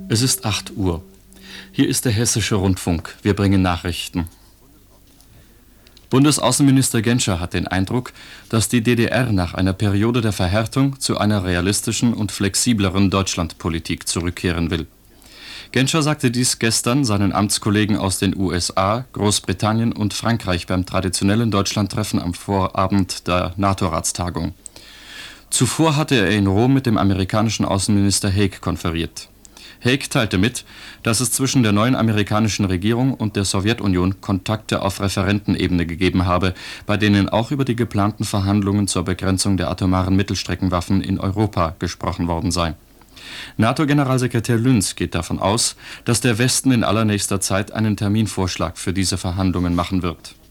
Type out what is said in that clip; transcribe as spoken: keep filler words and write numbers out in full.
Es ist acht Uhr. Hier ist der Hessische Rundfunk. Wir bringen Nachrichten. Bundesaußenminister Genscher hat den Eindruck, dass die D D R nach einer Periode der Verhärtung zu einer realistischen und flexibleren Deutschlandpolitik zurückkehren will. Genscher sagte dies gestern seinen Amtskollegen aus den U S A, Großbritannien und Frankreich beim traditionellen Deutschlandtreffen am Vorabend der NATO-Ratstagung. Zuvor hatte er in Rom mit dem amerikanischen Außenminister Haig konferiert. Haig teilte mit, dass es zwischen der neuen amerikanischen Regierung und der Sowjetunion Kontakte auf Referentenebene gegeben habe, bei denen auch über die geplanten Verhandlungen zur Begrenzung der atomaren Mittelstreckenwaffen in Europa gesprochen worden sei. NATO-Generalsekretär Lünz geht davon aus, dass der Westen in allernächster Zeit einen Terminvorschlag für diese Verhandlungen machen wird.